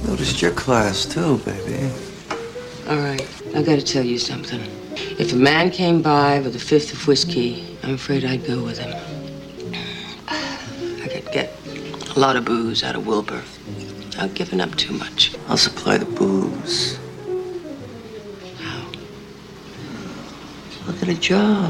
Noticed your class, too, baby. All right, I gotta tell you something. If a man came by with a fifth of whiskey, I'm afraid I'd go with him. I could get a lot of booze out of Wilbur without giving up too much. I'll supply the booze. How? I'll get a job.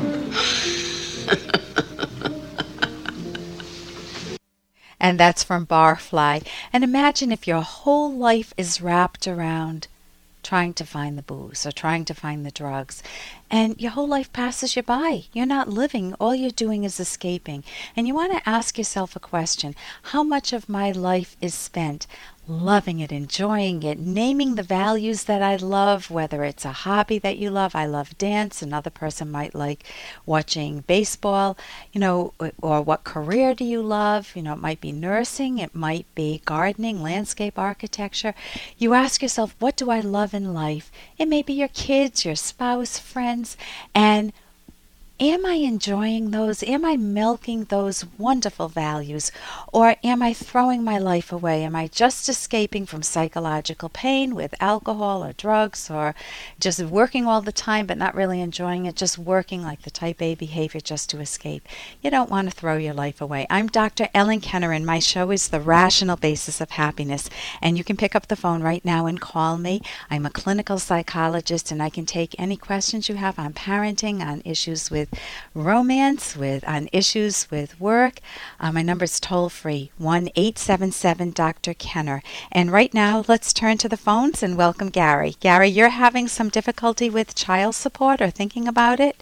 And that's from Barfly. And imagine if your whole life is wrapped around trying to find the booze or trying to find the drugs, and your whole life passes you by. You're not living. All you're doing is escaping. And you want to ask yourself a question. How much of my life is spent loving it, enjoying it, naming the values that I love, whether it's a hobby that you love? I love dance. Another person might like watching baseball, or what career do you love? It might be nursing, it might be gardening, landscape architecture. You ask yourself, what do I love in life? It may be your kids, your spouse, friends, and am I enjoying those? Am I milking those wonderful values? Or am I throwing my life away? Am I just escaping from psychological pain with alcohol or drugs, or just working all the time but not really enjoying it, just working like the type A behavior just to escape? You don't want to throw your life away. I'm Dr. Ellen Kenner, and my show is The Rational Basis of Happiness. And you can pick up the phone right now and call me. I'm a clinical psychologist, and I can take any questions you have on parenting, on issues with romance, on issues with work. My number is toll free, 1-877-Dr. Kenner. And right now, let's turn to the phones and welcome Gary. Gary, you're having some difficulty with child support or thinking about it?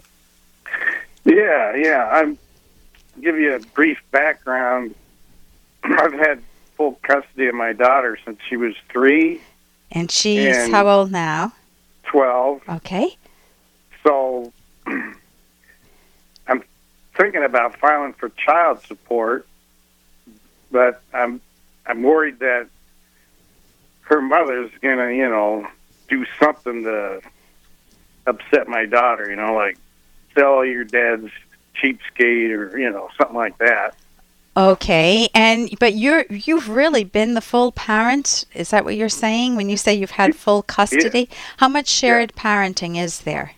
Yeah. I'll give you a brief background. I've had full custody of my daughter since she was 3. And she's how old now? 12. Okay. So I'm thinking about filing for child support, but I'm worried that her mother's gonna, do something to upset my daughter, like sell your dad's cheapskate or, something like that. Okay, but you've really been the full parent. Is that what you're saying when you say you've had full custody? Yeah. How much shared parenting is there?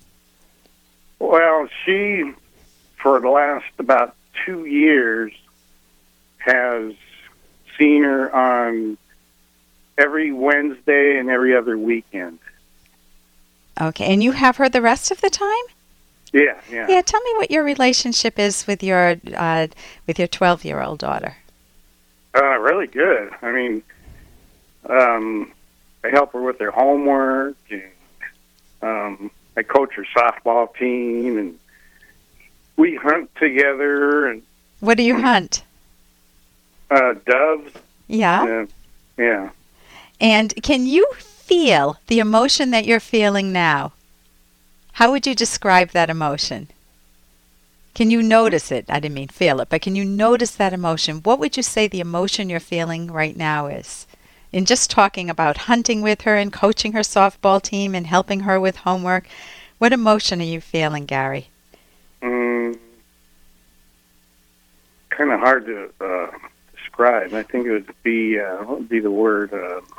Well, she, for the last about 2 years, has seen her on every Wednesday and every other weekend. Okay, and you have her the rest of the time? Yeah. Yeah, tell me what your relationship is with your 12-year-old daughter. Really good. I mean, I help her with her homework, and I coach her softball team, and we hunt together. And what do you hunt? Doves. Yeah. Yeah. And can you feel the emotion that you're feeling now? How would you describe that emotion? Can you notice it? I didn't mean feel it, but can you notice that emotion? What would you say the emotion you're feeling right now is? In just talking about hunting with her and coaching her softball team and helping her with homework, what emotion are you feeling, Gary? Kind of hard to describe. I think it would be, what would be the word?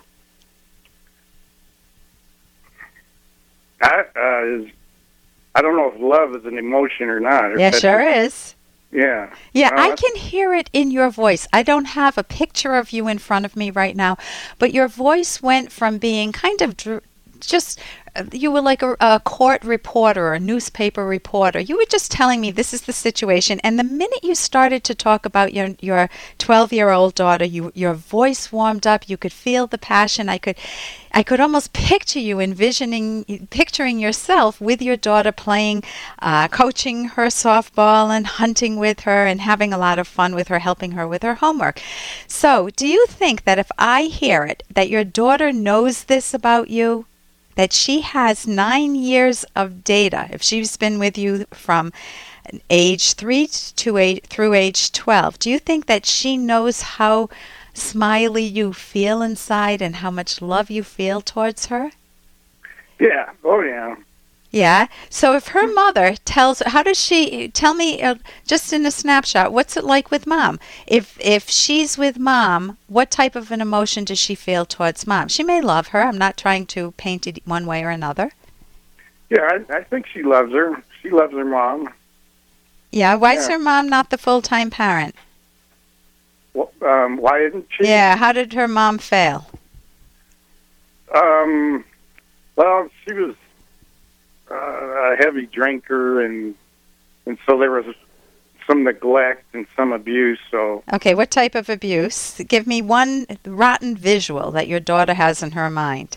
I don't know if love is an emotion or not. Yeah, sure is. Yeah. Yeah, I can hear it in your voice. I don't have a picture of you in front of me right now, but your voice went from being kind of you were like a court reporter or a newspaper reporter. You were just telling me this is the situation, and the minute you started to talk about your 12-year-old daughter, your voice warmed up. You could feel the passion. I could almost picture you picturing yourself with your daughter playing, coaching her softball and hunting with her and having a lot of fun with her, helping her with her homework. So do you think that if I hear it, that your daughter knows this about you, that she has 9 years of data, if she's been with you from age 3 through age 12, do you think that she knows how smiley you feel inside and how much love you feel towards her? Yeah. Oh, yeah. Yeah. So if her mother tells her, how does she tell me just in a snapshot? What's it like with mom? If she's with mom, what type of an emotion does she feel towards mom? She may love her. I'm not trying to paint it one way or another. Yeah, I think she loves her. She loves her mom. Yeah. Why is Yeah. her mom not the full-time parent? Well, why isn't she? Yeah. How did her mom fail? Well, she was a heavy drinker, and so there was some neglect and some abuse. So Okay. What type of abuse? Give me one rotten visual that your daughter has in her mind.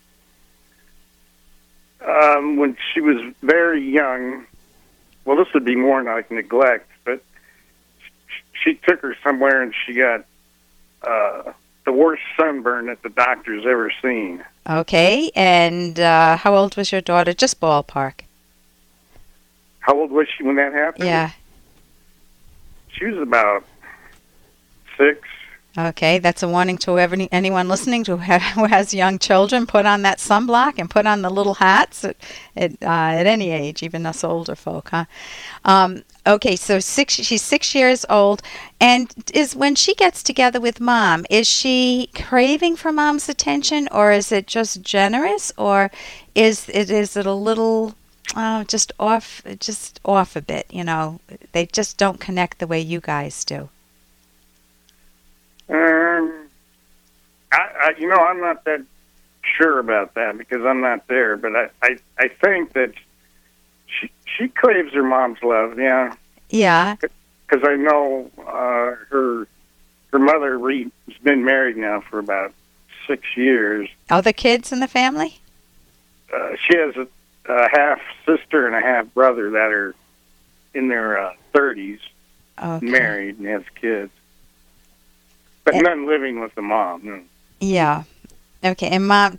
when she was very young, well, this would be more like neglect, but she took her somewhere and she got the worst sunburn that the doctor's ever seen. Okay. And how old was your daughter? Just ballpark. How old was she when that happened? Yeah. She was about 6. Okay, that's a warning to anyone listening who has young children. Put on that sunblock and put on the little hats at any age, even us older folk, huh? Okay, so she's 6 years old, and is when she gets together with mom, is she craving for mom's attention, or is it just generous, or is it a little just off a bit? You know, they just don't connect the way you guys do. I'm not that sure about that because I'm not there, but I think that she craves her mom's love, yeah. Yeah. Because I know her mother has been married now for about 6 years. Other kids in the family? She has a half sister and a half brother that are in their 30s, Okay. married and has kids. But none living with the mom. No. Yeah. Okay. And mom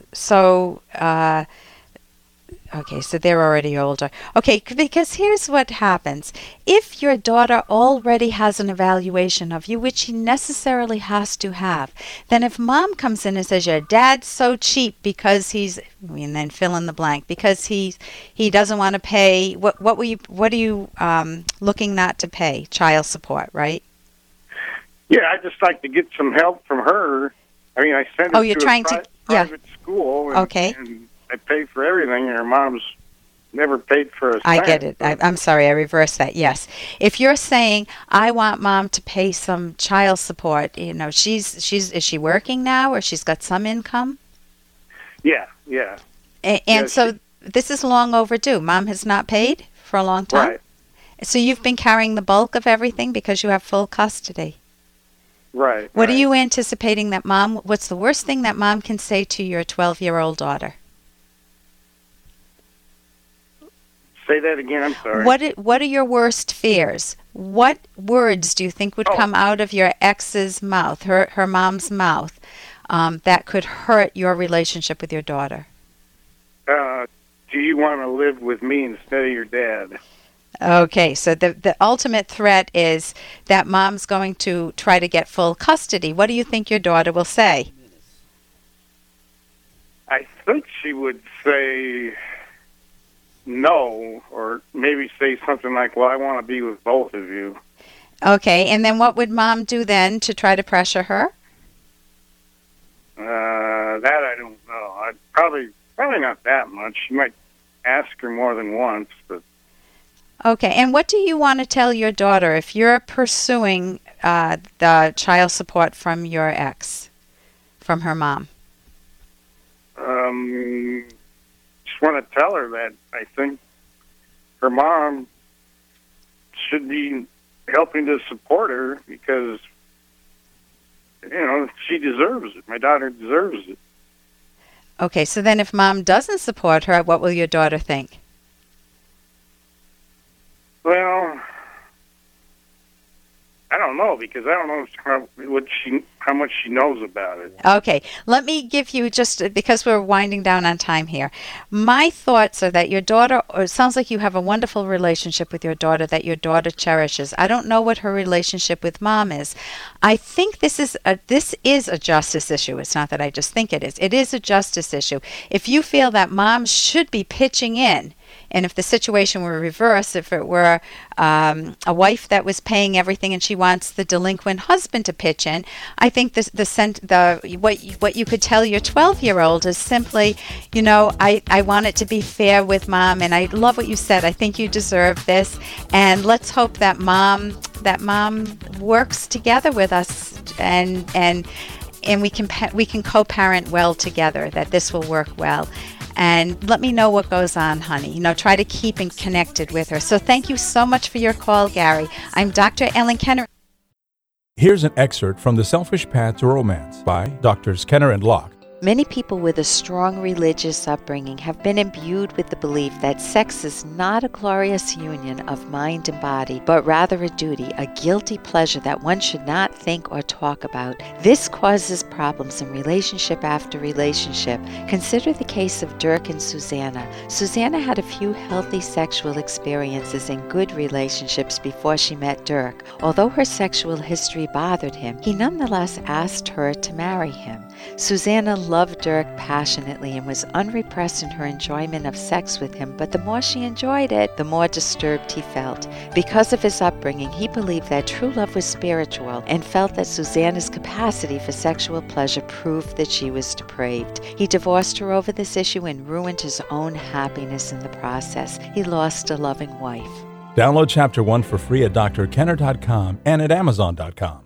okay, so they're already older. Okay, because here's what happens. If your daughter already has an evaluation of you, which she necessarily has to have, then if mom comes in and says, your dad's so cheap because and then fill in the blank, because he doesn't want to pay, what are you looking not to pay? Child support, right? Yeah, I'd just like to get some help from her. I mean, I sent her you're to trying a to private school. And, Okay. And I pay for everything, and her mom's never paid for a cent. I get it. I'm sorry, I reversed that. Yes. If you're saying, I want mom to pay some child support, is she working now or she's got some income? Yeah. And so this is long overdue. Mom has not paid for a long time? Right. So you've been carrying the bulk of everything because you have full custody. Right. What are you anticipating what's the worst thing that mom can say to your 12-year-old daughter? Say that again, I'm sorry. What are your worst fears? What words do you think would come out of your ex's mouth, her mom's mouth, that could hurt your relationship with your daughter? Do you want to live with me instead of your dad? Okay, so the ultimate threat is that mom's going to try to get full custody. What do you think your daughter will say? I think she would say no, or maybe say something like, well, I want to be with both of you. Okay, and then what would mom do then to try to pressure her? That I don't know. I'd probably not that much. She might ask her more than once, but... Okay, and what do you want to tell your daughter if you're pursuing the child support from your ex, from her mom? Just want to tell her that I think her mom should be helping to support her because, she deserves it. My daughter deserves it. Okay, so then if mom doesn't support her, what will your daughter think? I don't know, because I don't know how much she knows about it. Okay, let me give you, just because we're winding down on time here. My thoughts are that your daughter, or it sounds like you have a wonderful relationship with your daughter that your daughter cherishes. I don't know what her relationship with mom is. I think this is a justice issue. It's not that I just think it is. It is a justice issue. If you feel that mom should be pitching in, and if the situation were reversed, if it were a wife that was paying everything and she wants the delinquent husband to pitch in, I think what you could tell your 12-year-old is simply, I want it to be fair with mom, and I love what you said. I think you deserve this, and let's hope that mom works together with us, and we can co-parent well together. That this will work well. And let me know what goes on, honey. Try to keep connected with her. So thank you so much for your call, Gary. I'm Dr. Ellen Kenner. Here's an excerpt from The Selfish Path to Romance by Drs. Kenner and Locke. Many people with a strong religious upbringing have been imbued with the belief that sex is not a glorious union of mind and body, but rather a duty, a guilty pleasure that one should not think or talk about. This causes problems in relationship after relationship. Consider the case of Dirk and Susanna. Susanna had a few healthy sexual experiences and good relationships before she met Dirk. Although her sexual history bothered him, he nonetheless asked her to marry him. Susanna loved Dirk passionately and was unrepressed in her enjoyment of sex with him, but the more she enjoyed it, the more disturbed he felt. Because of his upbringing, he believed that true love was spiritual and felt that Susanna's capacity for sexual pleasure proved that she was depraved. He divorced her over this issue and ruined his own happiness in the process. He lost a loving wife. Download Chapter 1 for free at drkenner.com and at amazon.com.